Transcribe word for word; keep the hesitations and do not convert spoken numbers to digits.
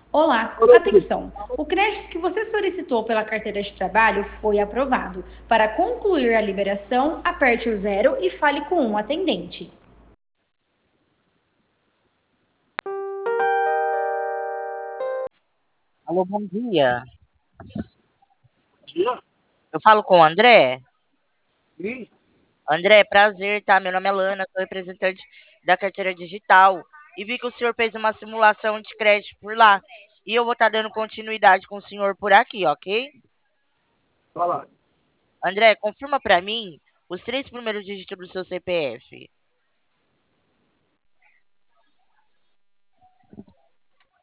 Olá, atenção! O crédito que você solicitou pela carteira de trabalho foi aprovado. Para concluir a liberação, aperte o zero e fale com um atendente. Alô, bom dia. Dia? Eu falo com o André? Sim. André, prazer, tá? Meu nome é Lana, sou representante da carteira digital e vi que o senhor fez uma simulação de crédito por lá. E eu vou estar dando continuidade com o senhor por aqui, ok? Fala. André, confirma pra mim os três primeiros dígitos do seu C P F.